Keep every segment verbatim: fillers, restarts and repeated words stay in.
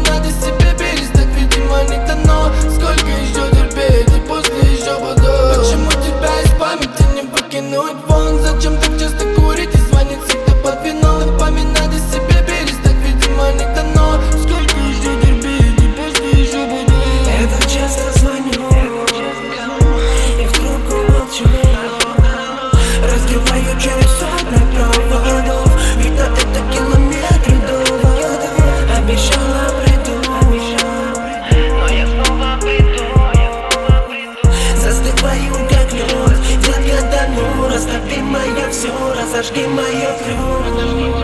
надо себе перестать, видимо, не дано. Сколько еще терпеть, и после еще буду. Почему тебя из памяти не выкинуть вон? Зачем так часто курить и звонить всегда под вино? Напоминать о себе перестать, видимо, не дано. Сколько еще терпеть, и после еще буду. Я так часто звоню и в трубку молчу, разрываю через сотни проводов, ведь на это километры доводов. Обещала приду, но я снова приду. Застываю как лед, детка, да ну, растопи мое все, разожги мое крыло.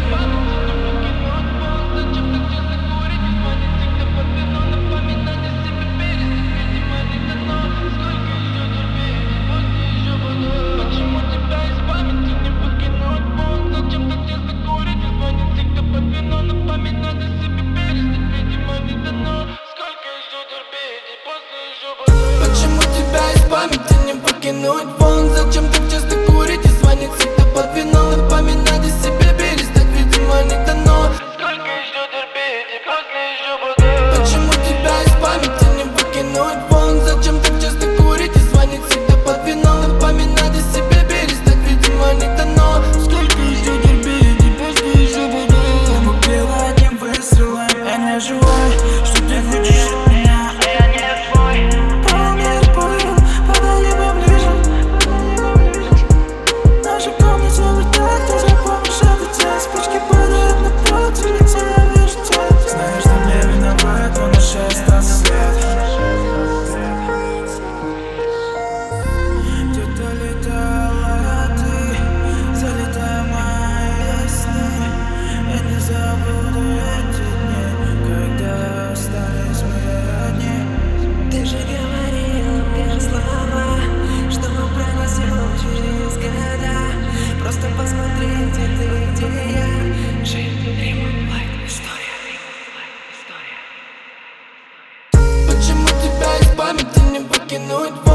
Почему тебя из памяти не выкинуть вон? Зачем так часто курить и звонить всегда под вино? Напоминать о себе перестать, видимо, не дано. Сколько еще терпеть, и после еще буду. Почему тебя из памяти не выкинуть вон? Зачем так часто курить и звонить всегда под вино? Напоминать о себе перестать, видимо, не дано. Сколько еще терпеть, и после еще буду. Я убила одним выстрелом, я не живой. Что ты хочешь от меня, а я не твой. Полмир понял, подали поближе. Наша комната вот так, ты запомнишь этот день. Спички падают на пол, телится, я вижу тебя. Знаешь, что мне виноват, но на шесть остался след. Где-то летала ты, залетая в мои сны. Я не забуду эти дни, когда остались мы одни. Ты же говорила мне слова, что мы пронесем через года. Просто посмотри, где ты, где я. Жизнь, Римма, лайк, история. Почему тебя из памяти не выкинуть вон?